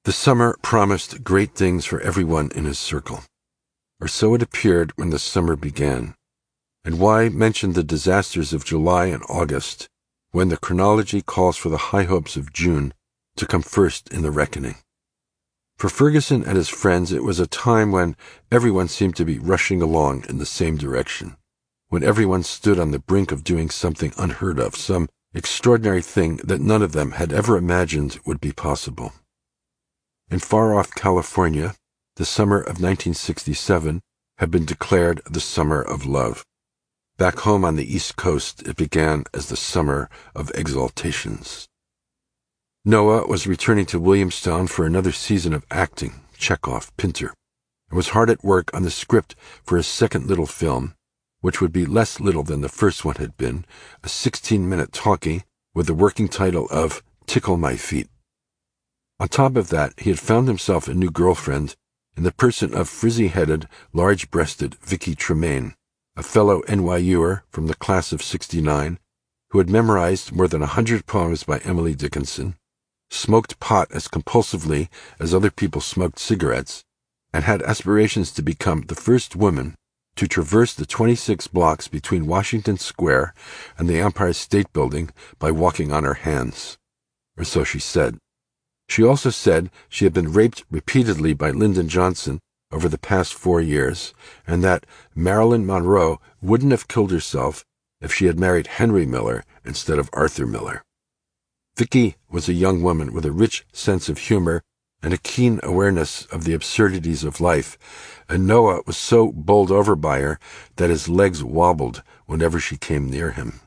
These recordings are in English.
The summer promised great things for everyone in his circle, or so it appeared when the summer began. And why mention the disasters of July and August, when the chronology calls for the high hopes of June to come first in the reckoning? For Ferguson and his friends, it was a time when everyone seemed to be rushing along in the same direction, when everyone stood on the brink of doing something unheard of, some extraordinary thing that none of them had ever imagined would be possible. In far-off California, the summer of 1967 had been declared the summer of love. Back home on the East Coast, it began as the summer of exaltations. Noah was returning to Williamstown for another season of acting, Chekhov, Pinter, and was hard at work on the script for his second little film, which would be less little than the first one had been, a 16-minute talkie with the working title of Tickle My Feet. On top of that, he had found himself a new girlfriend in the person of frizzy-headed, large-breasted Vicky Tremaine, a fellow NYUer from the class of '69 who had memorized more than 100 poems by Emily Dickinson, smoked pot as compulsively as other people smoked cigarettes, and had aspirations to become the first woman to traverse the 26 blocks between Washington Square and the Empire State Building by walking on her hands. Or so she said. She also said she had been raped repeatedly by Lyndon Johnson over the past 4 years, and that Marilyn Monroe wouldn't have killed herself if she had married Henry Miller instead of Arthur Miller. Vicky was a young woman with a rich sense of humor and a keen awareness of the absurdities of life, and Noah was so bowled over by her that his legs wobbled whenever she came near him.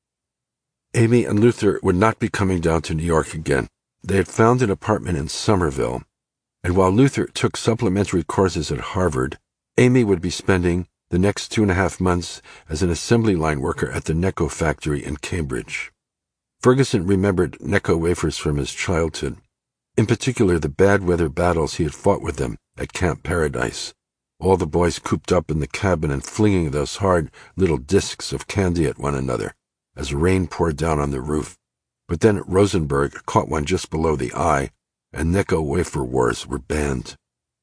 Amy and Luther would not be coming down to New York again. They had found an apartment in Somerville, and while Luther took supplementary courses at Harvard, Amy would be spending the next 2.5 months as an assembly line worker at the Necco factory in Cambridge. Ferguson remembered Necco wafers from his childhood, in particular the bad weather battles he had fought with them at Camp Paradise, all the boys cooped up in the cabin and flinging those hard little discs of candy at one another as rain poured down on the roof. But then Rosenberg caught one just below the eye, and Necco wafer wars were banned.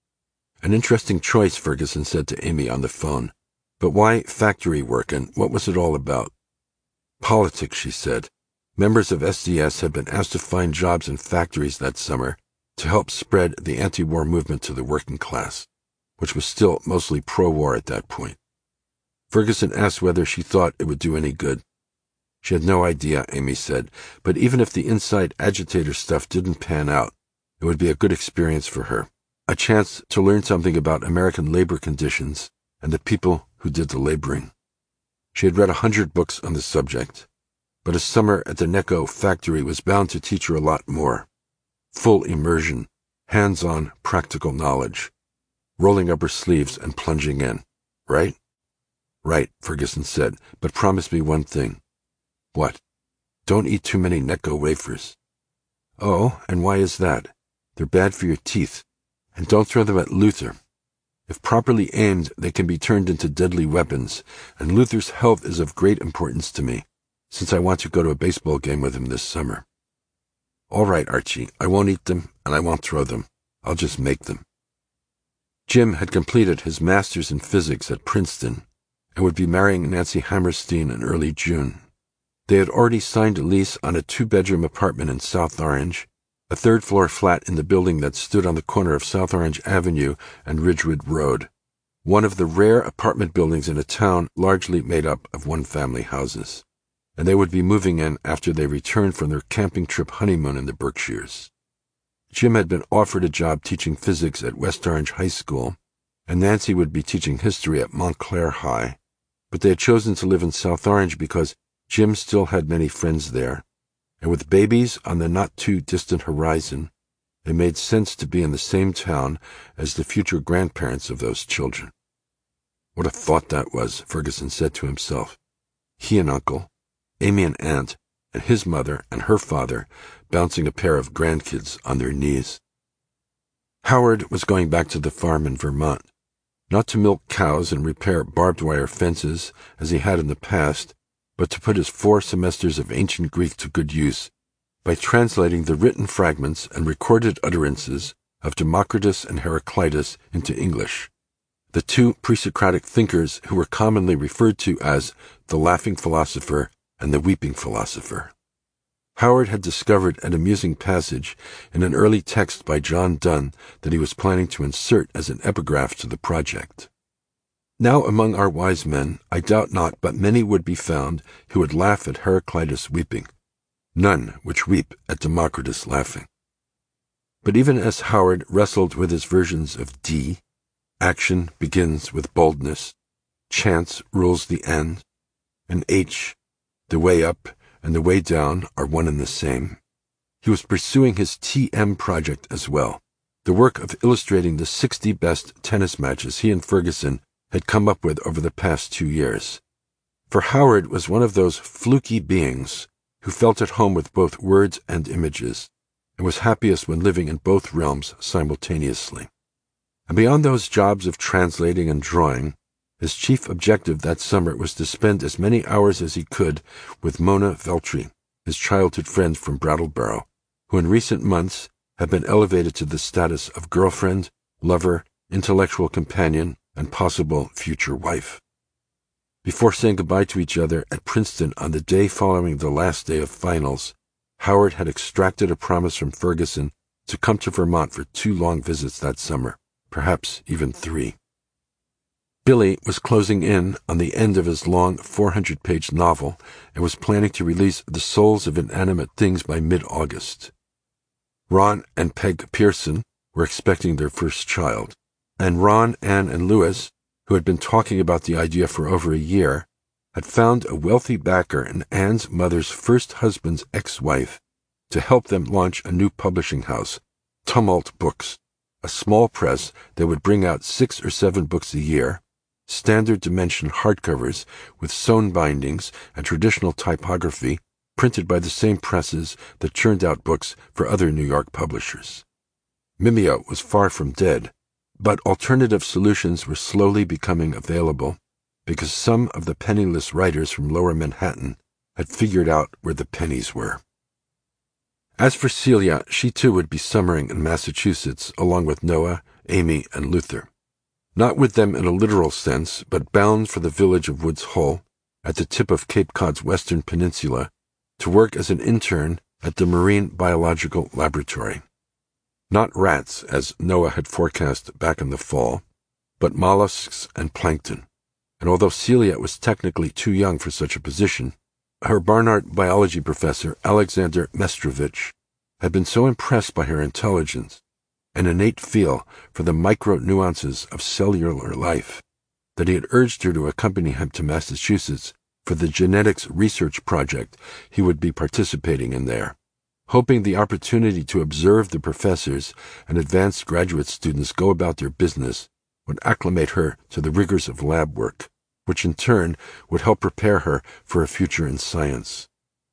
An interesting choice, Ferguson said to Amy on the phone. But why factory work, and what was it all about? Politics, she said. Members of SDS had been asked to find jobs in factories that summer to help spread the anti-war movement to the working class, which was still mostly pro-war at that point. Ferguson asked whether she thought it would do any good. She had no idea, Amy said, but even if the inside agitator stuff didn't pan out, it would be a good experience for her, a chance to learn something about American labor conditions and the people who did the laboring. She had read 100 books on the subject, but a summer at the Necco factory was bound to teach her a lot more. Full immersion, hands-on practical knowledge, rolling up her sleeves and plunging in. Right? Right, Ferguson said, but promise me one thing. What? Don't eat too many Necco wafers. Oh, and why is that? They're bad for your teeth. And don't throw them at Luther. If properly aimed, they can be turned into deadly weapons, and Luther's health is of great importance to me, since I want to go to a baseball game with him this summer. All right, Archie, I won't eat them, and I won't throw them. I'll just make them. Jim had completed his master's in physics at Princeton, and would be marrying Nancy Hammerstein in early June. They had already signed a lease on a 2-bedroom apartment in South Orange, a 3rd-floor flat in the building that stood on the corner of South Orange Avenue and Ridgewood Road, one of the rare apartment buildings in a town largely made up of one-family houses. And they would be moving in after they returned from their camping trip honeymoon in the Berkshires. Jim had been offered a job teaching physics at West Orange High School, and Nancy would be teaching history at Montclair High, but they had chosen to live in South Orange because Jim still had many friends there, and with babies on the not-too-distant horizon, it made sense to be in the same town as the future grandparents of those children. What a thought that was, Ferguson said to himself. He and Uncle, Amy and Aunt, and his mother and her father bouncing a pair of grandkids on their knees. Howard was going back to the farm in Vermont, not to milk cows and repair barbed wire fences as he had in the past, but to put his 4 semesters of ancient Greek to good use by translating the written fragments and recorded utterances of Democritus and Heraclitus into English, the two pre-Socratic thinkers who were commonly referred to as the laughing philosopher and the weeping philosopher. Howard had discovered an amusing passage in an early text by John Donne that he was planning to insert as an epigraph to the project. Now among our wise men, I doubt not but many would be found who would laugh at Heraclitus weeping, none which weep at Democritus laughing. But even as Howard wrestled with his versions of D, action begins with boldness, chance rules the end, and H, the way up and the way down are one and the same, he was pursuing his TM project as well, the work of illustrating the 60 best tennis matches he and Ferguson had come up with over the past 2 years. For Howard was one of those fluky beings who felt at home with both words and images, and was happiest when living in both realms simultaneously. And beyond those jobs of translating and drawing, his chief objective that summer was to spend as many hours as he could with Mona Veltri, his childhood friend from Brattleboro, who in recent months had been elevated to the status of girlfriend, lover, intellectual companion, and possible future wife. Before saying goodbye to each other at Princeton on the day following the last day of finals, Howard had extracted a promise from Ferguson to come to Vermont for 2 long visits that summer, perhaps even 3. Billy was closing in on the end of his long 400-page novel and was planning to release The Souls of Inanimate Things by mid-August. Ron and Peg Pearson were expecting their first child, and Ron, Ann, and Louis, who had been talking about the idea for over a year, had found a wealthy backer in Ann's mother's first husband's ex-wife to help them launch a new publishing house, Tumult Books, a small press that would bring out 6 or 7 books a year, standard dimension hardcovers with sewn bindings and traditional typography printed by the same presses that churned out books for other New York publishers. Mimeo was far from dead, but alternative solutions were slowly becoming available because some of the penniless writers from Lower Manhattan had figured out where the pennies were. As for Celia, she too would be summering in Massachusetts along with Noah, Amy, and Luther. Not with them in a literal sense, but bound for the village of Woods Hole, at the tip of Cape Cod's western peninsula, to work as an intern at the Marine Biological Laboratory. Not rats, as Noah had forecast back in the fall, but mollusks and plankton. And although Celia was technically too young for such a position, her Barnard biology professor, Alexander Mestrovich, had been so impressed by her intelligence, an innate feel for the micro-nuances of cellular life, that he had urged her to accompany him to Massachusetts for the genetics research project he would be participating in there, hoping the opportunity to observe the professors and advanced graduate students go about their business would acclimate her to the rigors of lab work, which in turn would help prepare her for a future in science.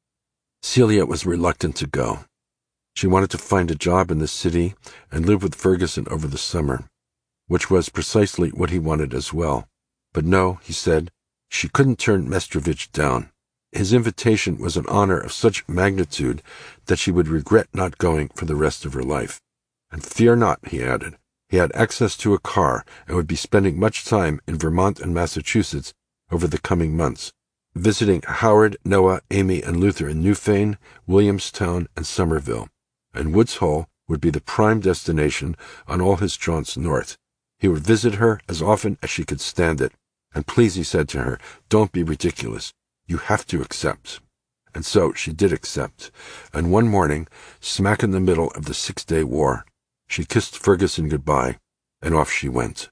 Celia was reluctant to go. She wanted to find a job in the city and live with Ferguson over the summer, which was precisely what he wanted as well. But no, he said, she couldn't turn Mestrovich down. His invitation was an honor of such magnitude that she would regret not going for the rest of her life. And fear not, he added. He had access to a car and would be spending much time in Vermont and Massachusetts over the coming months, visiting Howard, Noah, Amy, and Luther in Newfane, Williamstown, and Somerville. And Woods Hole would be the prime destination on all his jaunts north. He would visit her as often as she could stand it. And please, he said to her, don't be ridiculous. You have to accept. And so she did accept. And one morning, smack in the middle of the 6-day war, she kissed Ferguson goodbye, and off she went.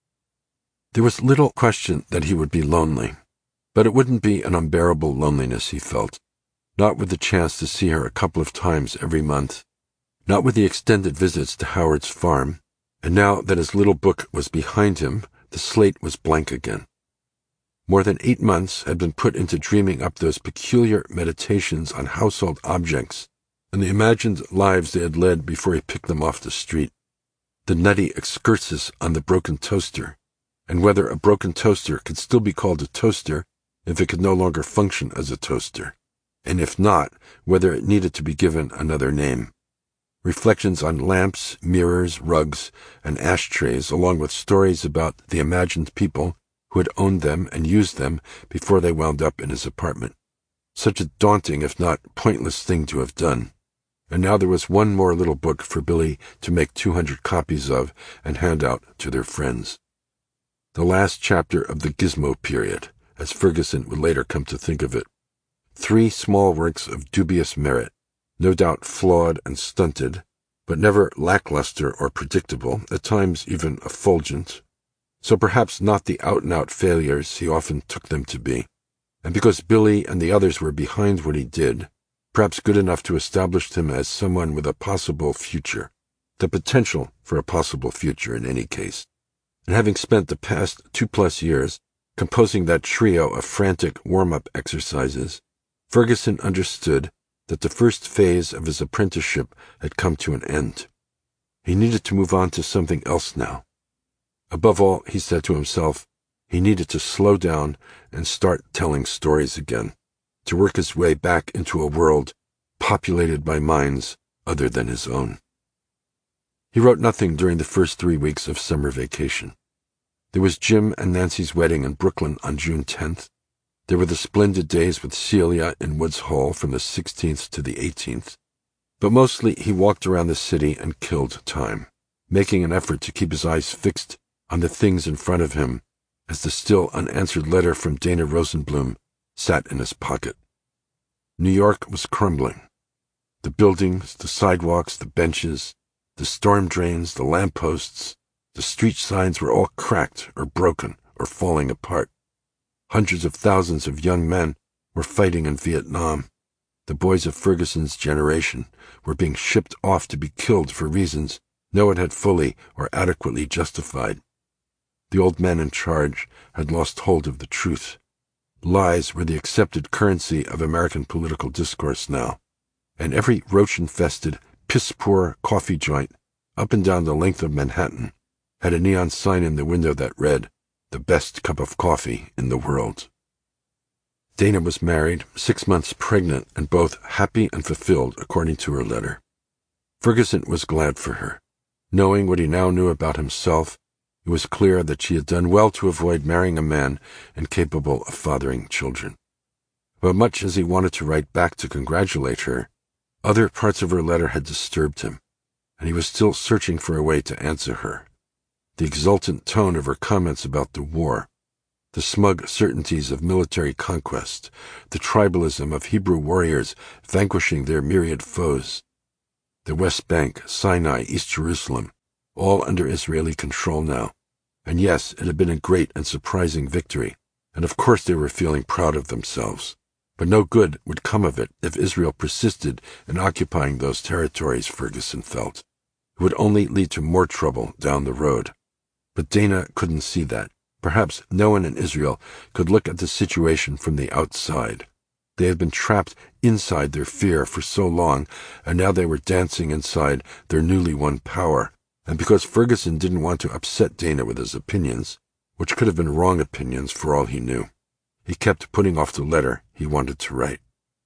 There was little question that he would be lonely, but it wouldn't be an unbearable loneliness, he felt, not with the chance to see her a couple of times every month, not with the extended visits to Howard's farm, and now that his little book was behind him, the slate was blank again. More than 8 months had been put into dreaming up those peculiar meditations on household objects and the imagined lives they had led before he picked them off the street. The nutty excursus on the broken toaster, and whether a broken toaster could still be called a toaster if it could no longer function as a toaster, and if not, whether it needed to be given another name. reflections on lamps, mirrors, rugs, and ashtrays, along with stories about the imagined people who had owned them and used them before they wound up in his apartment. Such a daunting, if not pointless, thing to have done. And now there was one more little book for Billy to make 200 copies of and hand out to their friends. The last chapter of the Gizmo period, as Ferguson would later come to think of it. 3 small works of dubious merit, no doubt flawed and stunted, but never lackluster or predictable, at times even effulgent. So perhaps not the out-and-out failures he often took them to be. And because Billy and the others were behind what he did, perhaps good enough to establish him as someone with a possible future, the potential for a possible future in any case. And having spent the past 2+ years composing that trio of frantic warm-up exercises, Ferguson understood that the first phase of his apprenticeship had come to an end. He needed to move on to something else now. Above all, he said to himself, he needed to slow down and start telling stories again, to work his way back into a world populated by minds other than his own. He wrote nothing during the first 3 weeks of summer vacation. There was Jim and Nancy's wedding in Brooklyn on June 10th. There were the splendid days with Celia in Woods Hole from the 16th to the 18th. But mostly he walked around the city and killed time, making an effort to keep his eyes fixed on the things in front of him as the still unanswered letter from Dana Rosenblum sat in his pocket. New York was crumbling. The buildings, the sidewalks, the benches, the storm drains, the lampposts, the street signs were all cracked or broken or falling apart. Hundreds of thousands of young men were fighting in Vietnam. The boys of Ferguson's generation were being shipped off to be killed for reasons no one had fully or adequately justified. The old men in charge had lost hold of the truth. Lies were the accepted currency of American political discourse now, and every roach-infested, piss-poor coffee joint up and down the length of Manhattan had a neon sign in the window that read, "The best cup of coffee in the world." Dana was married, 6 months pregnant, and both happy and fulfilled, according to her letter. Ferguson was glad for her. Knowing what he now knew about himself, it was clear that she had done well to avoid marrying a man incapable of fathering children. But much as he wanted to write back to congratulate her, other parts of her letter had disturbed him, and he was still searching for a way to answer her. The exultant tone of her comments about the war, the smug certainties of military conquest, the tribalism of Hebrew warriors vanquishing their myriad foes, the West Bank, Sinai, East Jerusalem, all under Israeli control now. And yes, it had been a great and surprising victory, and of course they were feeling proud of themselves. But no good would come of it if Israel persisted in occupying those territories, Ferguson felt. It would only lead to more trouble down the road. But Dana couldn't see that. Perhaps no one in Israel could look at the situation from the outside. They had been trapped inside their fear for so long, and now they were dancing inside their newly won power. And because Ferguson didn't want to upset Dana with his opinions, which could have been wrong opinions for all he knew, he kept putting off the letter he wanted to write.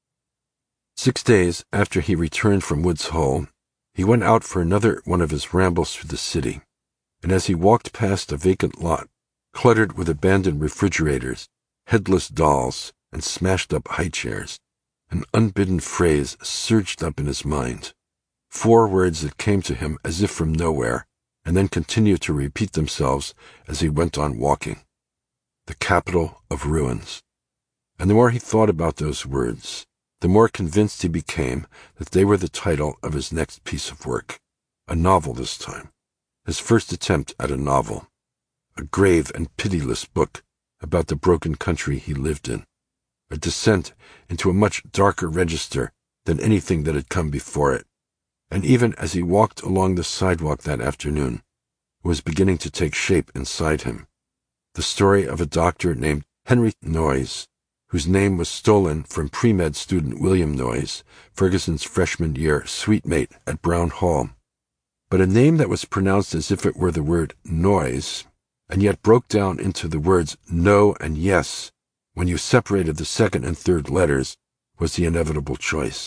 6 days after he returned from Woods Hole, he went out for another one of his rambles through the city, and as he walked past a vacant lot, cluttered with abandoned refrigerators, headless dolls, and smashed-up high chairs, an unbidden phrase surged up in his mind. 4 words that came to him as if from nowhere, and then continued to repeat themselves as he went on walking. The capital of ruins. And the more he thought about those words, the more convinced he became that they were the title of his next piece of work. A novel this time. His first attempt at a novel. A grave and pitiless book about the broken country he lived in. A descent into a much darker register than anything that had come before it. And even as he walked along the sidewalk that afternoon, it was beginning to take shape inside him. The story of a doctor named Henry Noyes, whose name was stolen from pre-med student William Noyes, Ferguson's freshman year suite mate at Brown Hall. But a name that was pronounced as if it were the word noise, and yet broke down into the words no and yes when you separated the second and third letters, was the inevitable choice.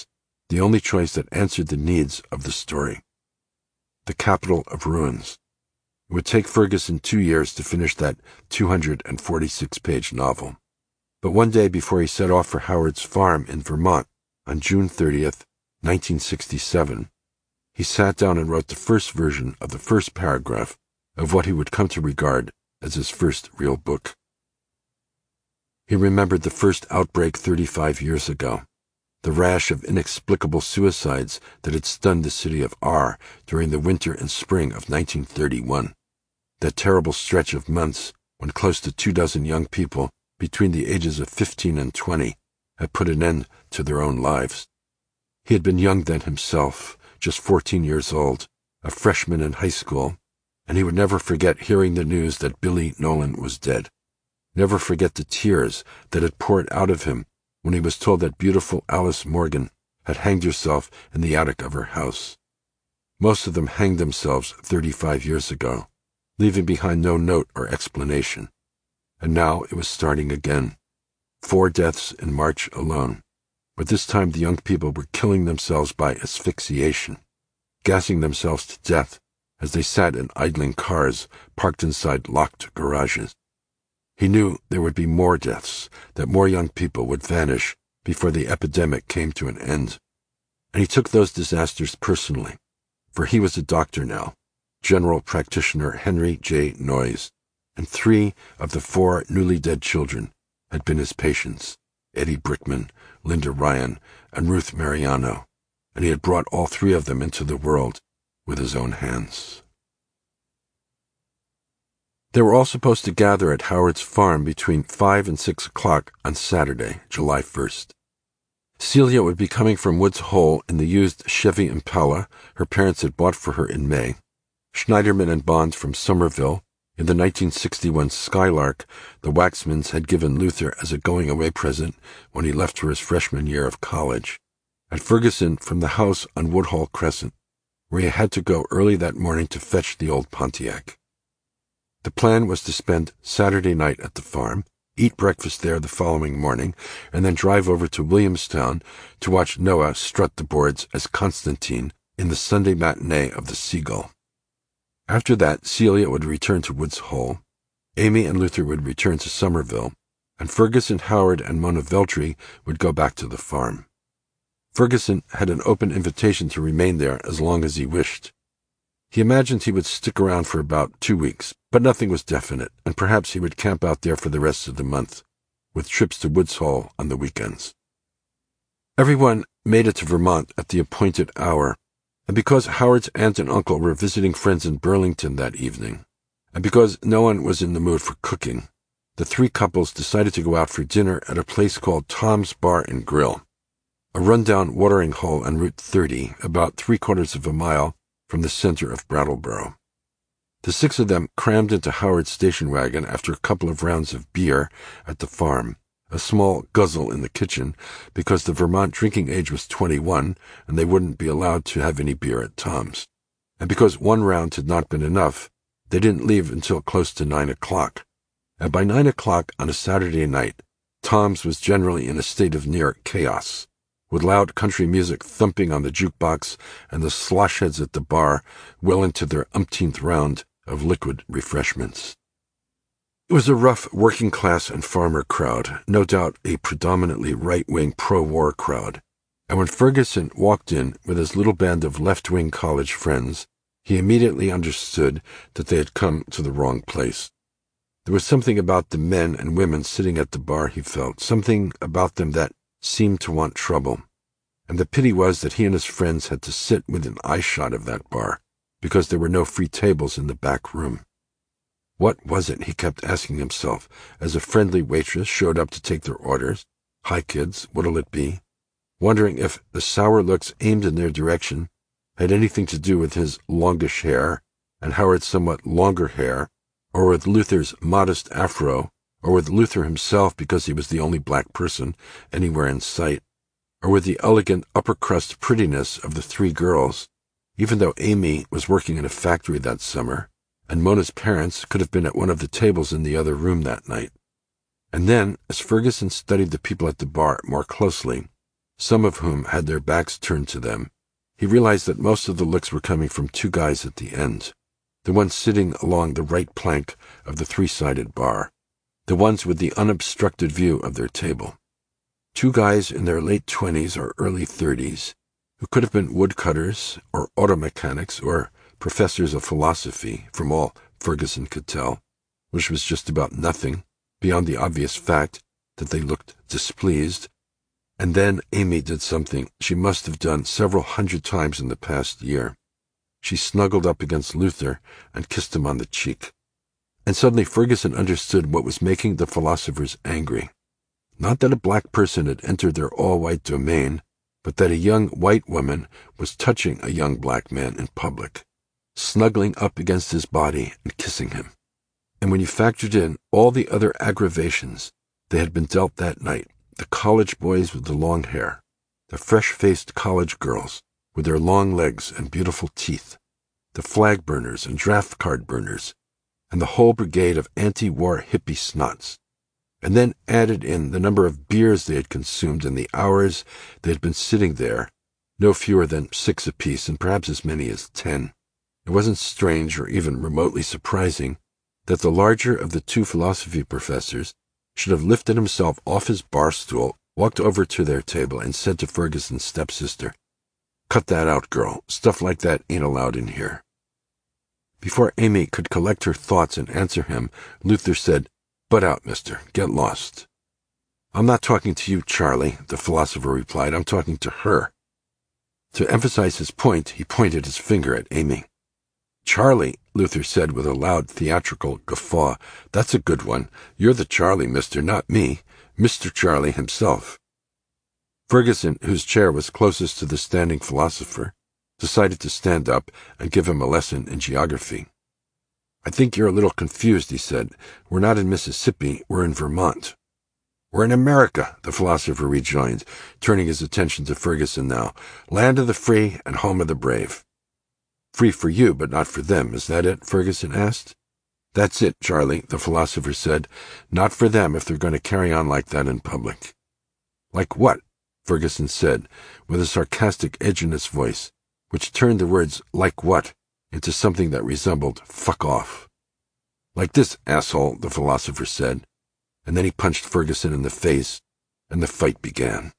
the only choice that answered the needs of the story. The Capital of Ruins. It would take Ferguson 2 years to finish that 246-page novel. But one day before he set off for Howard's farm in Vermont on June 30th, 1967, he sat down and wrote the first version of the first paragraph of what he would come to regard as his first real book. He remembered the first outbreak 35 years ago, the rash of inexplicable suicides that had stunned the city of R during the winter and spring of 1931, that terrible stretch of months when close to 24 young people between the ages of 15 and 20 had put an end to their own lives. He had been young then himself, just 14 years old, a freshman in high school, and he would never forget hearing the news that Billy Nolan was dead, never forget the tears that had poured out of him when he was told that beautiful Alice Morgan had hanged herself in the attic of her house. Most of them hanged themselves 35 years ago, leaving behind no note or explanation. And now it was starting again. 4 deaths in March alone. But this time the young people were killing themselves by asphyxiation, gassing themselves to death as they sat in idling cars parked inside locked garages. He knew there would be more deaths, that more young people would vanish before the epidemic came to an end. And he took those disasters personally, for he was a doctor now, General Practitioner Henry J. Noyes, and 3 of the 4 newly dead children had been his patients, Eddie Brickman, Linda Ryan, and Ruth Mariano, and he had brought all 3 of them into the world with his own hands. They were all supposed to gather at Howard's farm between 5 and 6 o'clock on Saturday, July 1st. Celia would be coming from Woods Hole in the used Chevy Impala her parents had bought for her in May. Schneiderman and Bond from Somerville, in the 1961 Skylark the Waxmans had given Luther as a going-away present when he left for his freshman year of college. And Ferguson from the house on Woodhall Crescent, where he had to go early that morning to fetch the old Pontiac. The plan was to spend Saturday night at the farm, eat breakfast there the following morning, and then drive over to Williamstown to watch Noah strut the boards as Constantine in the Sunday matinee of the Seagull. After that, Celia would return to Woods Hole, Amy and Luther would return to Somerville, and Ferguson, Howard, and Mona Veltri would go back to the farm. Ferguson had an open invitation to remain there as long as he wished. He imagined he would stick around for about 2 weeks, but nothing was definite, and perhaps he would camp out there for the rest of the month, with trips to Woods Hole on the weekends. Everyone made it to Vermont at the appointed hour, and because Howard's aunt and uncle were visiting friends in Burlington that evening, and because no one was in the mood for cooking, the 3 couples decided to go out for dinner at a place called Tom's Bar and Grill, a rundown watering hole on Route 30, about 3/4 of a mile from the center of Brattleboro. The 6 of them crammed into Howard's station wagon after a couple of rounds of beer at the farm, a small guzzle in the kitchen, because the Vermont drinking age was 21 and they wouldn't be allowed to have any beer at Tom's. And because 1 round had not been enough, they didn't leave until close to 9 o'clock. And by 9 o'clock on a Saturday night, Tom's was generally in a state of near chaos, with loud country music thumping on the jukebox and the sloshheads at the bar well into their umpteenth round of liquid refreshments. It was a rough working-class and farmer crowd, no doubt a predominantly right-wing pro-war crowd, and when Ferguson walked in with his little band of left-wing college friends, he immediately understood that they had come to the wrong place. There was something about the men and women sitting at the bar, he felt, something about them that seemed to want trouble, and the pity was that he and his friends had to sit within eyeshot of that bar, because there were no free tables in the back room. What was it, he kept asking himself, as a friendly waitress showed up to take their orders? Hi, kids, what'll it be? Wondering if the sour looks aimed in their direction had anything to do with his longish hair and Howard's somewhat longer hair, or with Luther's modest afro, or with Luther himself because he was the only black person anywhere in sight, or with the elegant upper-crust prettiness of the 3 girls, even though Amy was working in a factory that summer, and Mona's parents could have been at one of the tables in the other room that night. And then, as Ferguson studied the people at the bar more closely, some of whom had their backs turned to them, he realized that most of the looks were coming from two guys at the end, the ones sitting along the right plank of the three-sided bar, the ones with the unobstructed view of their table. Two guys in their late 20s or early 30s, who could have been woodcutters or auto mechanics or professors of philosophy, from all Ferguson could tell, which was just about nothing, beyond the obvious fact that they looked displeased. And then Amy did something she must have done several hundred times in the past year. She snuggled up against Luther and kissed him on the cheek. And suddenly Ferguson understood what was making the philosophers angry. Not that a black person had entered their all-white domain, but that a young white woman was touching a young black man in public, snuggling up against his body and kissing him. And when you factored in all the other aggravations they had been dealt that night, the college boys with the long hair, the fresh-faced college girls with their long legs and beautiful teeth, the flag burners and draft card burners, and the whole brigade of anti-war hippie snots, and then added in the number of beers they had consumed and the hours they had been sitting there, no fewer than 6 apiece and perhaps as many as 10, it wasn't strange or even remotely surprising that the larger of the two philosophy professors should have lifted himself off his bar stool, walked over to their table, and said to Ferguson's stepsister, "Cut that out, girl. Stuff like that ain't allowed in here." Before Amy could collect her thoughts and answer him, Luther said, "Butt out, mister. Get lost." "I'm not talking to you, Charlie," the philosopher replied. "I'm talking to her." To emphasize his point, he pointed his finger at Amy. "Charlie," Luther said with a loud theatrical guffaw, "that's a good one. You're the Charlie, mister, not me. Mr. Charlie himself." Ferguson, whose chair was closest to the standing philosopher, decided to stand up and give him a lesson in geography. "I think you're a little confused," he said. "We're not in Mississippi, we're in Vermont." "We're in America," the philosopher rejoined, turning his attention to Ferguson now. "Land of the free and home of the brave." "Free for you, but not for them, is that it?" Ferguson asked. "That's it, Charlie," the philosopher said. "Not for them if they're going to carry on like that in public." "Like what?" Ferguson said, with a sarcastic edge in his voice, which turned the words "like what" into something that resembled "fuck off." "Like this, asshole," the philosopher said, and then he punched Ferguson in the face, and the fight began.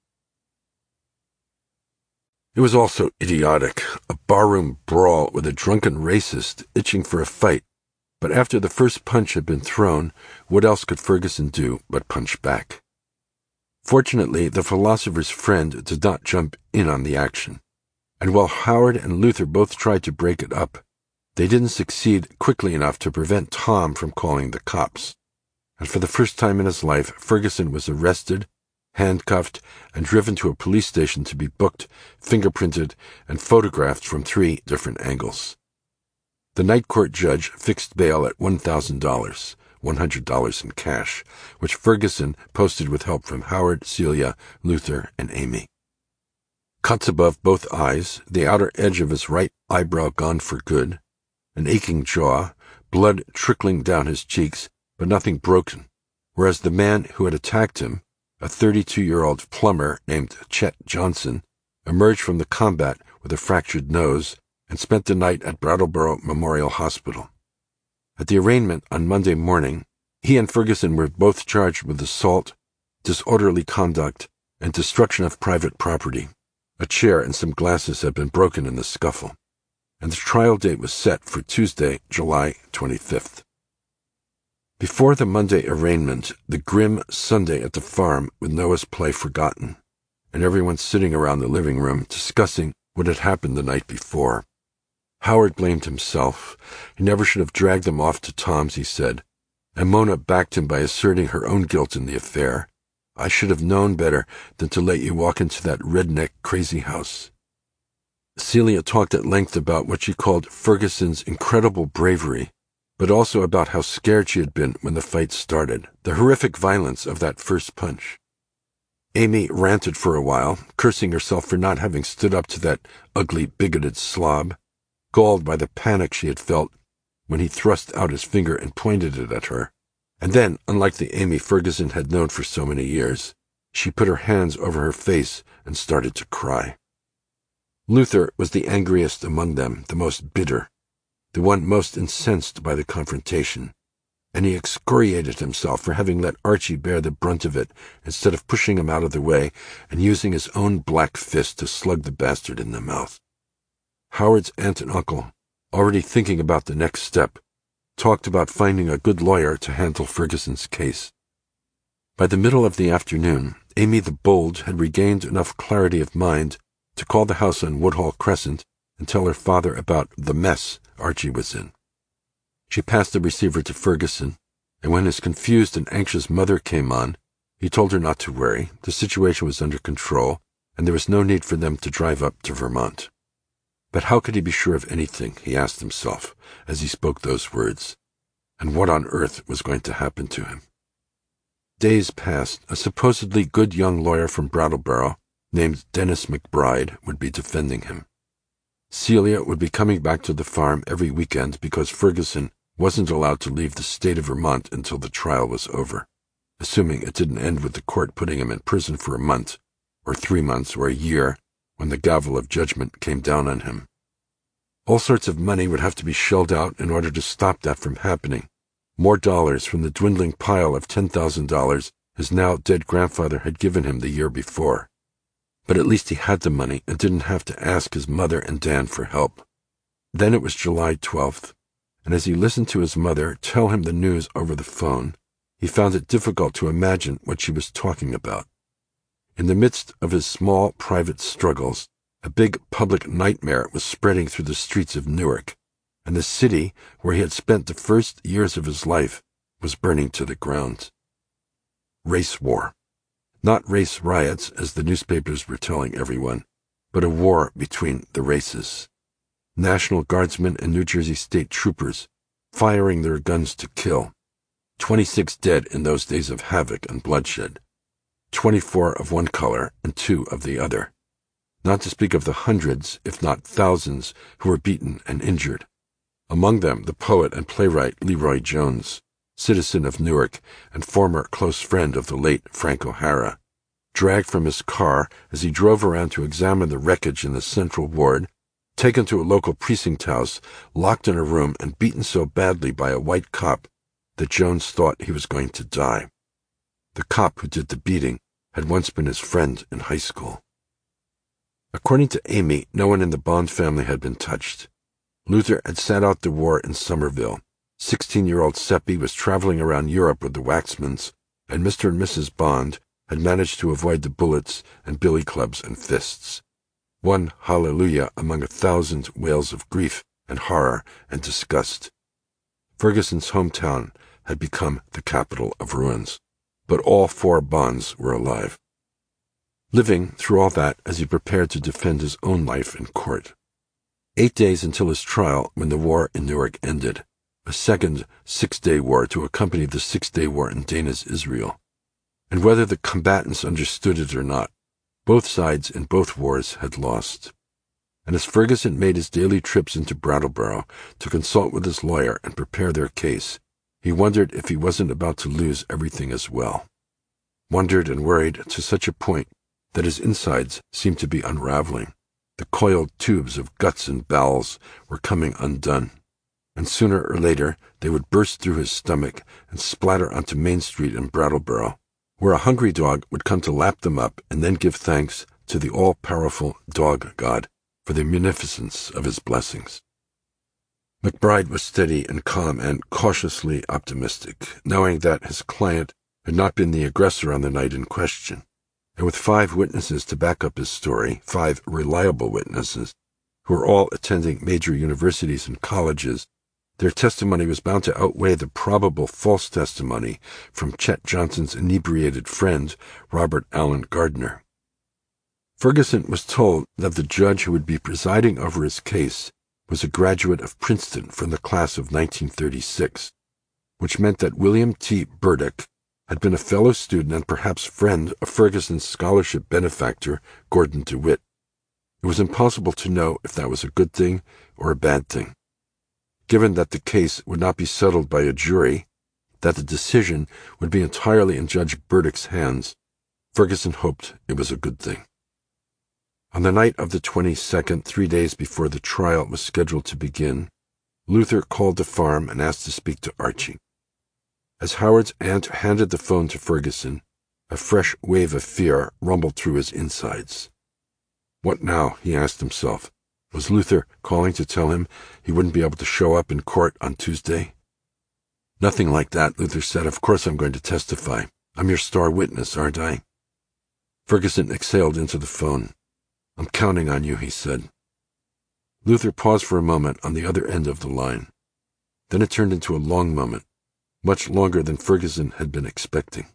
It was all so idiotic, a barroom brawl with a drunken racist itching for a fight, but after the first punch had been thrown, what else could Ferguson do but punch back? Fortunately, the philosopher's friend did not jump in on the action, and while Howard and Luther both tried to break it up, they didn't succeed quickly enough to prevent Tom from calling the cops. And for the first time in his life, Ferguson was arrested, handcuffed, and driven to a police station to be booked, fingerprinted, and photographed from 3 different angles. The night court judge fixed bail at $1,000, $100 in cash, which Ferguson posted with help from Howard, Celia, Luther, and Amy. Cuts above both eyes, the outer edge of his right eyebrow gone for good, an aching jaw, blood trickling down his cheeks, but nothing broken, whereas the man who had attacked him, a 32-year-old plumber named Chet Johnson, emerged from the combat with a fractured nose and spent the night at Brattleboro Memorial Hospital. At the arraignment on Monday morning, he and Ferguson were both charged with assault, disorderly conduct, and destruction of private property. A chair and some glasses had been broken in the scuffle, and the trial date was set for Tuesday, July 25th. Before the Monday arraignment, the grim Sunday at the farm with Noah's play forgotten, and everyone sitting around the living room discussing what had happened the night before. Howard blamed himself. He never should have dragged them off to Tom's, he said, and Mona backed him by asserting her own guilt in the affair. "I should have known better than to let you walk into that redneck crazy house." Celia talked at length about what she called Ferguson's incredible bravery, but also about how scared she had been when the fight started, the horrific violence of that first punch. Amy ranted for a while, cursing herself for not having stood up to that ugly, bigoted slob, galled by the panic she had felt when he thrust out his finger and pointed it at her. And then, unlike the Amy Ferguson had known for so many years, She put her hands over her face and started to cry. Luther was the angriest among them, the most bitter, the one most incensed by the confrontation, and he excoriated himself for having let Archie bear the brunt of it instead of pushing him out of the way and using his own black fist to slug the bastard in the mouth. Howard's aunt and uncle, already thinking about the next step, talked about finding a good lawyer to handle Ferguson's case. By the middle of the afternoon, Amy the Bold had regained enough clarity of mind to call the house on Woodhall Crescent and tell her father about the mess Archie was in. She passed the receiver to Ferguson, and when his confused and anxious mother came on, he told her not to worry, the situation was under control, and there was no need for them to drive up to Vermont. But how could he be sure of anything, he asked himself, as he spoke those words, and what on earth was going to happen to him? Days passed. A supposedly good young lawyer from Brattleboro, named Dennis McBride, would be defending him. Celia would be coming back to the farm every weekend because Ferguson wasn't allowed to leave the state of Vermont until the trial was over, assuming it didn't end with the court putting him in prison for a month, or 3 months, or a year, when the gavel of judgment came down on him. All sorts of money would have to be shelled out in order to stop that from happening. More dollars from the dwindling pile of $10,000 his now dead grandfather had given him the year before. But at least he had the money and didn't have to ask his mother and Dan for help. Then it was July 12th, and as he listened to his mother tell him the news over the phone, he found it difficult to imagine what she was talking about. In the midst of his small private struggles, a big public nightmare was spreading through the streets of Newark, and the city, where he had spent the first years of his life, was burning to the ground. Race war. Not race riots, as the newspapers were telling everyone, but a war between the races. National Guardsmen and New Jersey State troopers, firing their guns to kill. 26 dead in those days of havoc and bloodshed. 24 of one color and 2 of the other. Not to speak of the hundreds, if not thousands, who were beaten and injured. Among them the poet and playwright Leroy Jones, citizen of Newark and former close friend of the late Frank O'Hara, dragged from his car as he drove around to examine the wreckage in the Central Ward, taken to a local precinct house, locked in a room and beaten so badly by a white cop that Jones thought he was going to die. The cop who did the beating had once been his friend in high school. According to Amy, no one in the Bond family had been touched. Luther had sat out the war in Somerville. 16-year-old Seppi was traveling around Europe with the Waxmans, and Mr. and Mrs. Bond had managed to avoid the bullets and billy clubs and fists. One hallelujah among 1,000 wails of grief and horror and disgust. Ferguson's hometown had become the capital of ruins, but all 4 Bonds were alive. Living through all that as he prepared to defend his own life in court. 8 days until his trial when the war in Newark ended, a second 6-day war to accompany the 6-day war in Dana's Israel. And whether the combatants understood it or not, both sides in both wars had lost. And as Ferguson made his daily trips into Brattleboro to consult with his lawyer and prepare their case, he wondered if he wasn't about to lose everything as well. Wondered and worried to such a point that his insides seemed to be unraveling. The coiled tubes of guts and bowels were coming undone, and sooner or later they would burst through his stomach and splatter onto Main Street in Brattleboro, where a hungry dog would come to lap them up and then give thanks to the all-powerful dog god for the munificence of his blessings. McBride was steady and calm and cautiously optimistic, knowing that his client had not been the aggressor on the night in question. And with 5 witnesses to back up his story, 5 reliable witnesses, who were all attending major universities and colleges, their testimony was bound to outweigh the probable false testimony from Chet Johnson's inebriated friend, Robert Allen Gardner. Ferguson was told that the judge who would be presiding over his case was a graduate of Princeton from the class of 1936, which meant that William T. Burdick had been a fellow student and perhaps friend of Ferguson's scholarship benefactor, Gordon DeWitt. It was impossible to know if that was a good thing or a bad thing. Given that the case would not be settled by a jury, that the decision would be entirely in Judge Burdick's hands, Ferguson hoped it was a good thing. On the night of the 22nd, 3 days before the trial was scheduled to begin, Luther called the farm and asked to speak to Archie. As Howard's aunt handed the phone to Ferguson, a fresh wave of fear rumbled through his insides. What now, he asked himself. Was Luther calling to tell him he wouldn't be able to show up in court on Tuesday? Nothing like that, Luther said. Of course I'm going to testify. I'm your star witness, aren't I? Ferguson exhaled into the phone. I'm counting on you, he said. Luther paused for a moment on the other end of the line. Then it turned into a long moment, much longer than Ferguson had been expecting.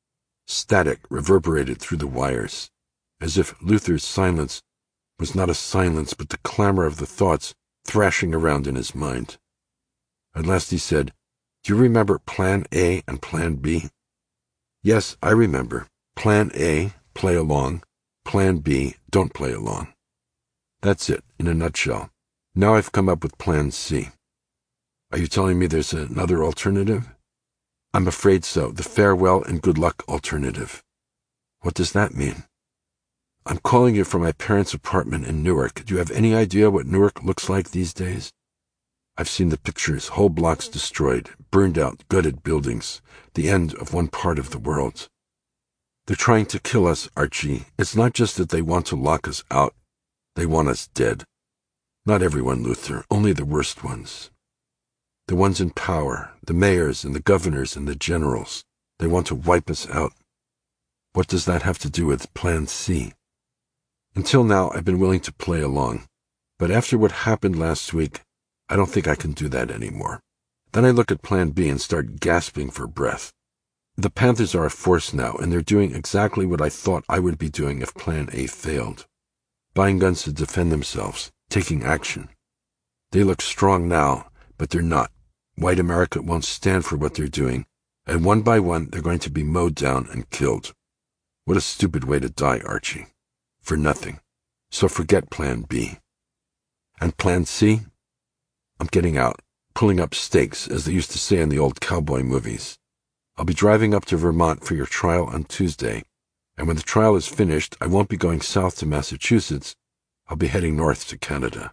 Static reverberated through the wires, as if Luther's silence was not a silence but the clamor of the thoughts thrashing around in his mind. At last he said, Do you remember Plan A and Plan B? Yes, I remember. Plan A, play along. Plan B, don't play along. That's it, in a nutshell. Now I've come up with Plan C. Are you telling me there's another alternative? I'm afraid so, the farewell and good luck alternative. What does that mean? I'm calling you from my parents' apartment in Newark. Do you have any idea what Newark looks like these days? I've seen the pictures, whole blocks destroyed, burned out, gutted buildings, the end of one part of the world. They're trying to kill us, Archie. It's not just that they want to lock us out. They want us dead. Not everyone, Luther, only the worst ones. The ones in power, the mayors and the governors and the generals. They want to wipe us out. What does that have to do with Plan C? Until now, I've been willing to play along. But after what happened last week, I don't think I can do that anymore. Then I look at Plan B and start gasping for breath. The Panthers are a force now, and they're doing exactly what I thought I would be doing if Plan A failed. Buying guns to defend themselves, taking action. They look strong now, but they're not. White America won't stand for what they're doing, and one by one they're going to be mowed down and killed. What a stupid way to die, Archie. For nothing. So forget Plan B. And Plan C? I'm getting out, pulling up stakes, as they used to say in the old cowboy movies. I'll be driving up to Vermont for your trial on Tuesday, and when the trial is finished, I won't be going south to Massachusetts. I'll be heading north to Canada.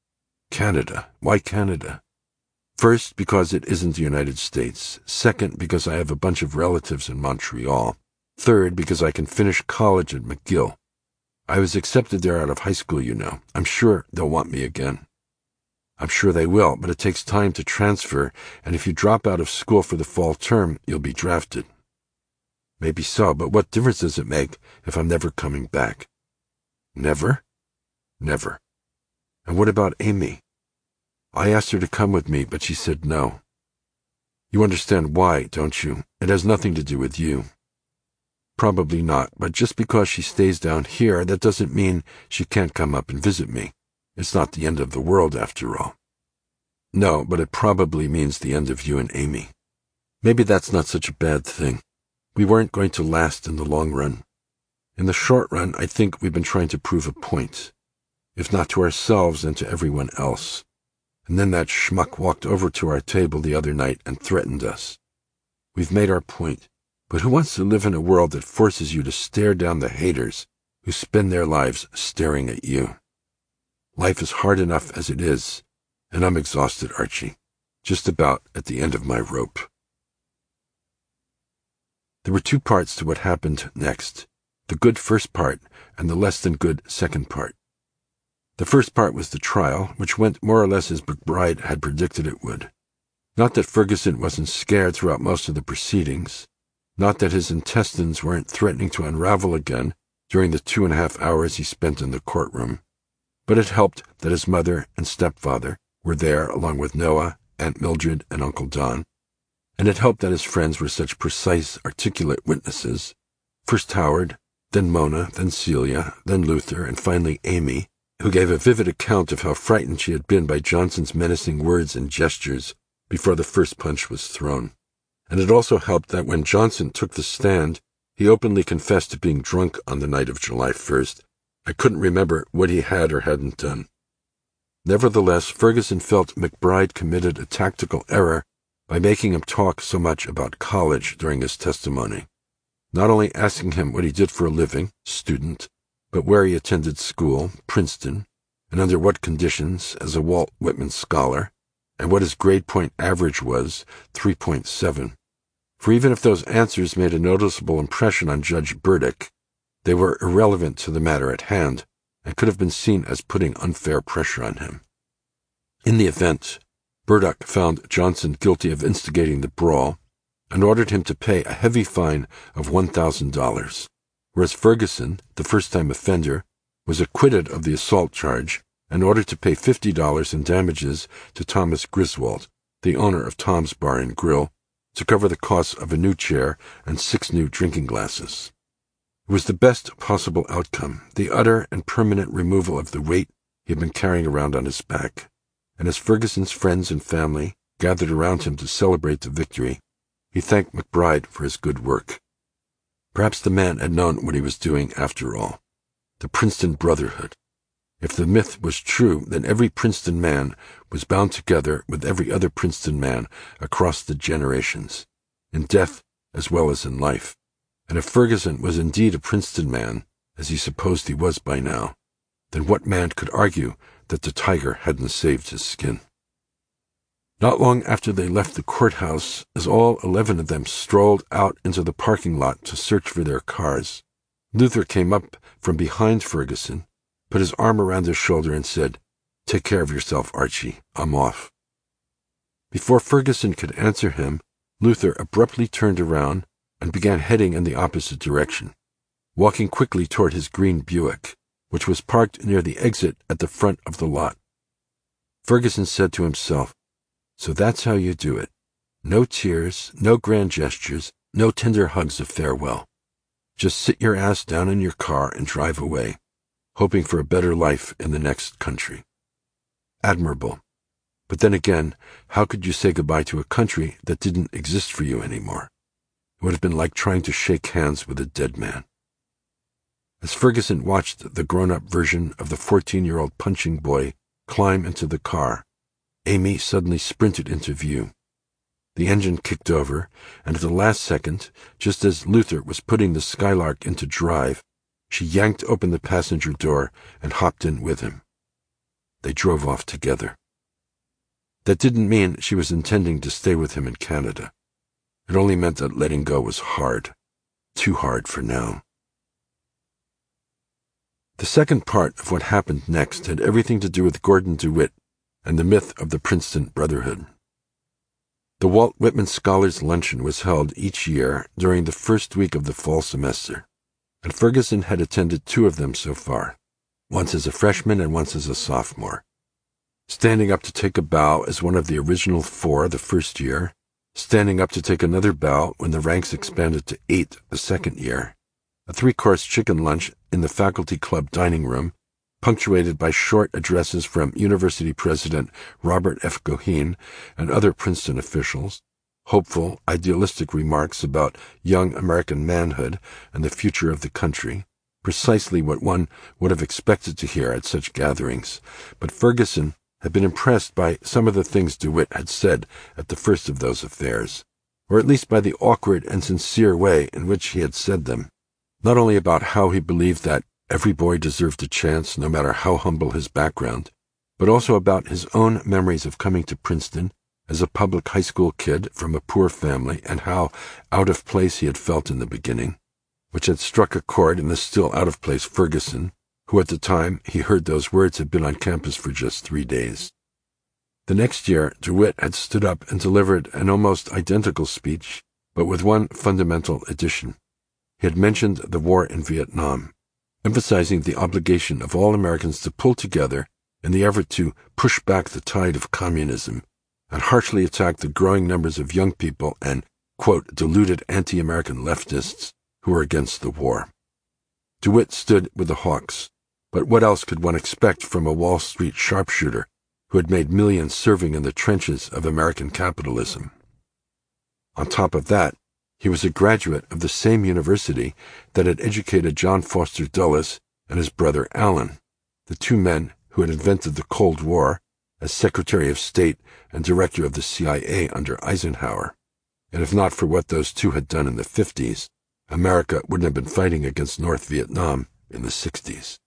Canada? Why Canada? First, because it isn't the United States. Second, because I have a bunch of relatives in Montreal. Third, because I can finish college at McGill. I was accepted there out of high school, you know. I'm sure they'll want me again. I'm sure they will, but it takes time to transfer, and if you drop out of school for the fall term, you'll be drafted. Maybe so, but what difference does it make if I'm never coming back? Never? Never. And what about Amy? I asked her to come with me, but she said no. You understand why, don't you? It has nothing to do with you. Probably not, but just because she stays down here, that doesn't mean she can't come up and visit me. It's not the end of the world, after all. No, but it probably means the end of you and Amy. Maybe that's not such a bad thing. We weren't going to last in the long run. In the short run, I think we've been trying to prove a point, if not to ourselves, then to everyone else. And then that schmuck walked over to our table the other night and threatened us. We've made our point, but who wants to live in a world that forces you to stare down the haters who spend their lives staring at you? Life is hard enough as it is, and I'm exhausted, Archie, just about at the end of my rope. There were two parts to what happened next, the good first part and the less than good second part. The first part was the trial, which went more or less as McBride had predicted it would. Not that Ferguson wasn't scared throughout most of the proceedings, not that his intestines weren't threatening to unravel again during the 2.5 hours he spent in the courtroom, but it helped that his mother and stepfather were there along with Noah, Aunt Mildred, and Uncle Don, and it helped that his friends were such precise, articulate witnesses, first Howard, then Mona, then Celia, then Luther, and finally Amy, who gave a vivid account of how frightened she had been by Johnson's menacing words and gestures before the first punch was thrown. And it also helped that when Johnson took the stand, he openly confessed to being drunk on the night of July 1st. I couldn't remember what he had or hadn't done. Nevertheless, Ferguson felt McBride committed a tactical error by making him talk so much about college during his testimony. not only asking him what he did for a living, student, but where he attended school, Princeton, and under what conditions as a Walt Whitman scholar, and what his grade point average was, 3.7. For even if those answers made a noticeable impression on Judge Burdick, they were irrelevant to the matter at hand and could have been seen as putting unfair pressure on him. In the event, Burdick found Johnson guilty of instigating the brawl and ordered him to pay a heavy fine of $1,000, whereas Ferguson, the first-time offender, was acquitted of the assault charge and ordered to pay $50 in damages to Thomas Griswold, the owner of Tom's Bar and Grill, to cover the costs of a new chair and 6 new drinking glasses. It was the best possible outcome, the utter and permanent removal of the weight he had been carrying around on his back. And as Ferguson's friends and family gathered around him to celebrate the victory, he thanked McBride for his good work. Perhaps the man had known what he was doing after all. The Princeton Brotherhood. If the myth was true, then every Princeton man was bound together with every other Princeton man across the generations, in death as well as in life. And if Ferguson was indeed a Princeton man, as he supposed he was by now, then what man could argue that the tiger hadn't saved his skin? Not long after they left the courthouse, as all 11 of them strolled out into the parking lot to search for their cars, Luther came up from behind Ferguson, put his arm around his shoulder and said, "Take care of yourself, Archie. I'm off." Before Ferguson could answer him, Luther abruptly turned around and began heading in the opposite direction, walking quickly toward his green Buick, which was parked near the exit at the front of the lot. Ferguson said to himself, "So that's how you do it. No tears, no grand gestures, no tender hugs of farewell. Just sit your ass down in your car and drive away, hoping for a better life in the next country." Admirable. But then again, how could you say goodbye to a country that didn't exist for you anymore? It would have been like trying to shake hands with a dead man. As Ferguson watched the grown-up version of the 14-year-old punching boy climb into the car, Amy suddenly sprinted into view. The engine kicked over, and at the last second, just as Luther was putting the Skylark into drive, she yanked open the passenger door and hopped in with him. They drove off together. That didn't mean she was intending to stay with him in Canada. It only meant that letting go was hard. Too hard for now. The second part of what happened next had everything to do with Gordon DeWitt and the myth of the Princeton Brotherhood. The Walt Whitman Scholars Luncheon was held each year during the first week of the fall semester, and Ferguson had attended 2 of them so far, once as a freshman and once as a sophomore. Standing up to take a bow as one of the original 4 the first year, standing up to take another bow when the ranks expanded to 8 the second year, a 3-course chicken lunch in the faculty club dining room, punctuated by short addresses from University President Robert F. Goheen and other Princeton officials, hopeful, idealistic remarks about young American manhood and the future of the country, precisely what one would have expected to hear at such gatherings. But Ferguson had been impressed by some of the things DeWitt had said at the first of those affairs, or at least by the awkward and sincere way in which he had said them, not only about how he believed that every boy deserved a chance, no matter how humble his background, but also about his own memories of coming to Princeton as a public high school kid from a poor family and how out of place he had felt in the beginning, which had struck a chord in the still out-of-place Ferguson, who at the time he heard those words had been on campus for just 3 days. The next year, DeWitt had stood up and delivered an almost identical speech, but with one fundamental addition. He had mentioned the war in Vietnam, emphasizing the obligation of all Americans to pull together in the effort to push back the tide of communism, and harshly attack the growing numbers of young people and, quote, deluded anti-American leftists who were against the war. DeWitt stood with the Hawks, but what else could one expect from a Wall Street sharpshooter who had made millions serving in the trenches of American capitalism? On top of that, he was a graduate of the same university that had educated John Foster Dulles and his brother Allen, the 2 men who had invented the Cold War as Secretary of State and Director of the CIA under Eisenhower. And if not for what those 2 had done in the 50s, America wouldn't have been fighting against North Vietnam in the 60s.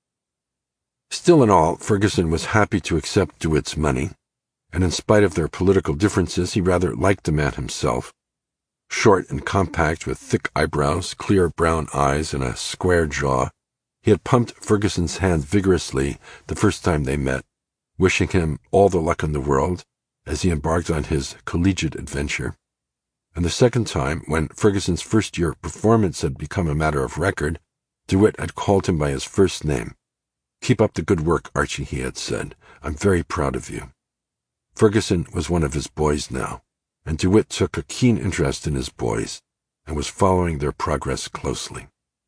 Still in all, Ferguson was happy to accept DeWitt's money, and in spite of their political differences, he rather liked the man himself. Short and compact with thick eyebrows, clear brown eyes, and a square jaw, he had pumped Ferguson's hand vigorously the first time they met, wishing him all the luck in the world as he embarked on his collegiate adventure. And the second time, when Ferguson's first-year performance had become a matter of record, DeWitt had called him by his first name. "Keep up the good work, Archie," he had said. "I'm very proud of you." Ferguson was one of his boys now, and DeWitt took a keen interest in his boys and was following their progress closely.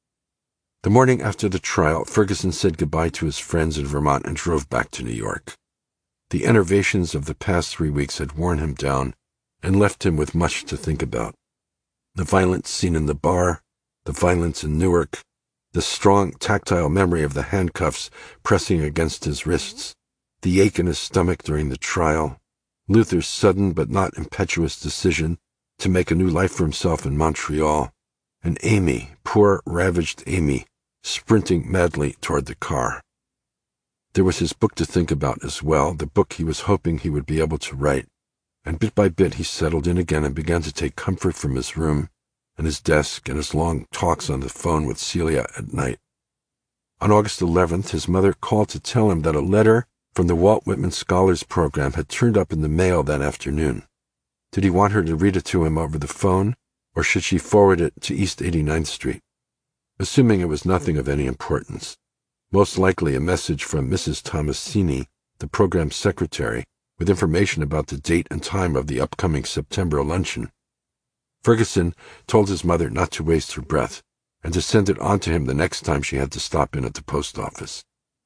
The morning after the trial, Ferguson said goodbye to his friends in Vermont and drove back to New York. The enervations of the past 3 weeks had worn him down and left him with much to think about. The violence seen in the bar, the violence in Newark, the strong tactile memory of the handcuffs pressing against his wrists, the ache in his stomach during the trial, Luther's sudden but not impetuous decision to make a new life for himself in Montreal, and Amy, poor ravaged Amy, sprinting madly toward the car. There was his book to think about as well, the book he was hoping he would be able to write, and bit by bit he settled in again and began to take comfort from his room and his desk and his long talks on the phone with Celia at night. On August 11th, his mother called to tell him that a letter from the Walt Whitman Scholars Program had turned up in the mail that afternoon. Did he want her to read it to him over the phone, or should she forward it to East 89th Street? Assuming it was nothing of any importance, most likely a message from Mrs. Tomasini, the program's secretary, with information about the date and time of the upcoming September luncheon. Ferguson told his mother not to waste her breath, and to send it on to him the next time she had to stop in at the post office.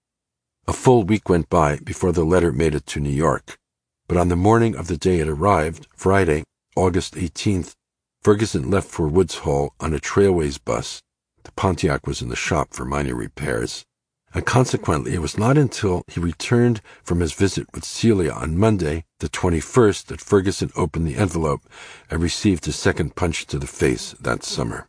A full week went by before the letter made it to New York, but on the morning of the day it arrived, Friday, August 18th, Ferguson left for Woods Hole on a Trailways bus. The Pontiac was in the shop for minor repairs, and consequently it was not until he returned from his visit with Celia on Monday, the 21st, that Ferguson opened the envelope and received his second punch to the face that summer.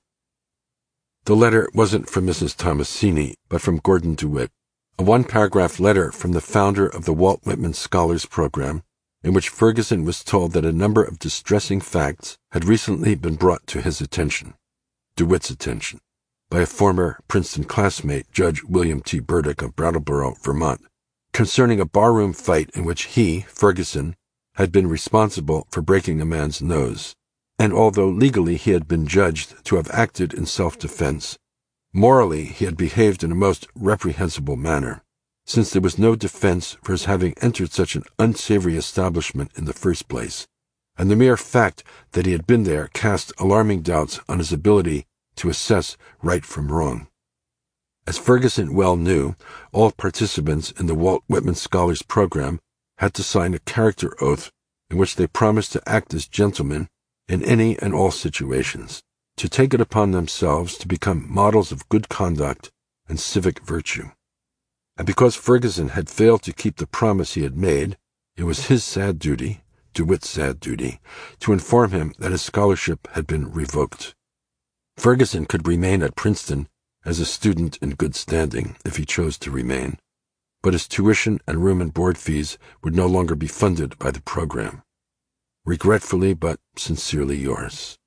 The letter wasn't from Mrs. Tomasini, but from Gordon DeWitt, a one-paragraph letter from the founder of the Walt Whitman Scholars Program, in which Ferguson was told that a number of distressing facts had recently been brought to his attention, DeWitt's attention, by a former Princeton classmate, Judge William T. Burdick of Brattleboro, Vermont, concerning a barroom fight in which he, Ferguson, had been responsible for breaking a man's nose, and although legally he had been judged to have acted in self-defense, morally he had behaved in a most reprehensible manner, since there was no defense for his having entered such an unsavory establishment in the first place, and the mere fact that he had been there cast alarming doubts on his ability to assess right from wrong. As Ferguson well knew, all participants in the Walt Whitman Scholars Program had to sign a character oath in which they promised to act as gentlemen in any and all situations, to take it upon themselves to become models of good conduct and civic virtue. And because Ferguson had failed to keep the promise he had made, it was his sad duty, DeWitt's sad duty, to inform him that his scholarship had been revoked. Ferguson could remain at Princeton as a student in good standing if he chose to remain, but his tuition and room and board fees would no longer be funded by the program. Regretfully but sincerely yours.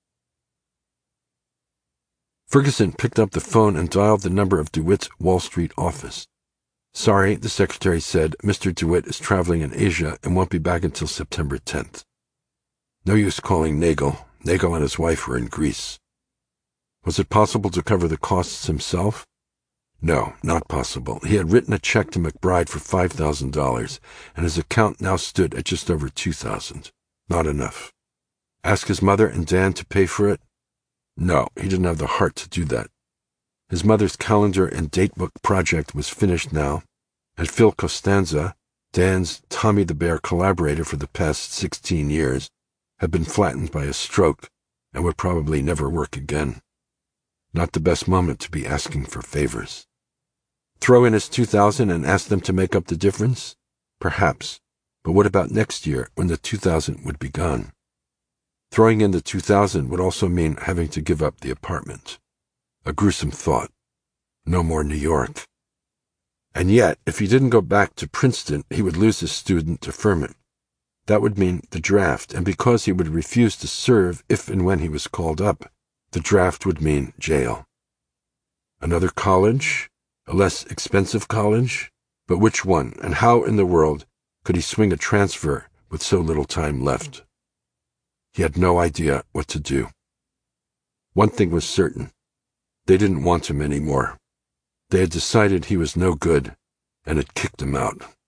Ferguson picked up the phone and dialed the number of DeWitt's Wall Street office. "Sorry," the secretary said, "Mr. DeWitt is traveling in Asia and won't be back until September 10th. No use calling Nagel. Nagel and his wife were in Greece." Was it possible to cover the costs himself? No, not possible. He had written a check to McBride for $5,000, and his account now stood at just over $2,000. Not enough. Ask his mother and Dan to pay for it? No, he didn't have the heart to do that. His mother's calendar and datebook project was finished now, and Phil Costanza, Dan's Tommy the Bear collaborator for the past 16 years, had been flattened by a stroke and would probably never work again. Not the best moment to be asking for favors. Throw in his $2,000 and ask them to make up the difference? Perhaps. But what about next year, when the $2,000 would be gone? Throwing in the $2,000 would also mean having to give up the apartment. A gruesome thought. No more New York. And yet, if he didn't go back to Princeton, he would lose his student deferment. That would mean the draft, and because he would refuse to serve if and when he was called up, the draft would mean jail. Another college? A less expensive college? But which one, and how in the world could he swing a transfer with so little time left? He had no idea what to do. One thing was certain. They didn't want him anymore. They had decided he was no good and had kicked him out.